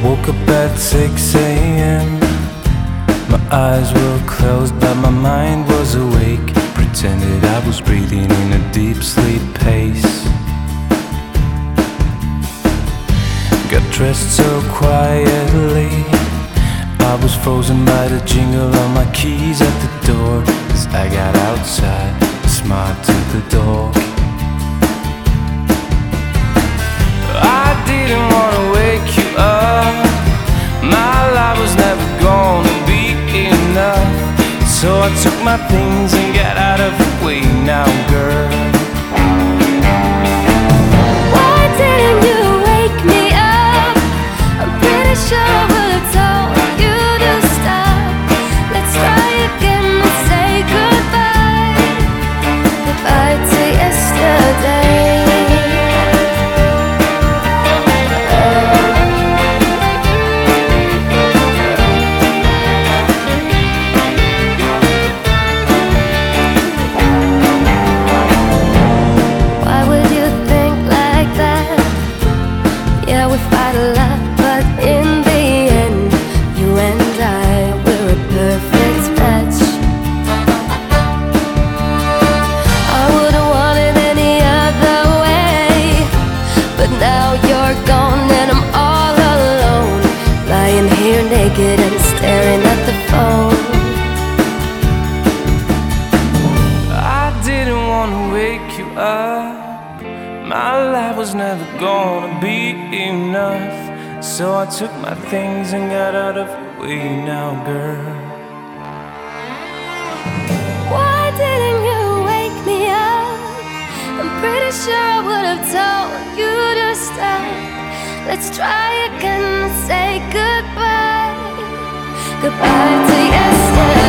Woke up at 6 a.m. My eyes were closed but my mind was awake. Pretended I was breathing in a deep sleep pace. Got dressed so quietly, I was frozen by the jingle of my keys at the door. As I got outside, I smiled to the dog. I didn't wanna wake you up. My life was never gonna be enough. So I took my things and got out of the way now, girl. Why didn't you wake me up? I'm pretty sure I would've told you to stop. Let's try again and say goodbye. Goodbye to yesterday. We fight a lot, but in the end, you and I, we're a perfect match. I wouldn't want it any other way, but now you're gone and I'm all alone, lying here naked and staring at the phone. I didn't want to wake you up. My life was never gonna be enough. So I took my things and got out of the way now, girl. Why didn't you wake me up? I'm pretty sure I would've told you to stop. Let's try again and say goodbye. Goodbye to yesterday.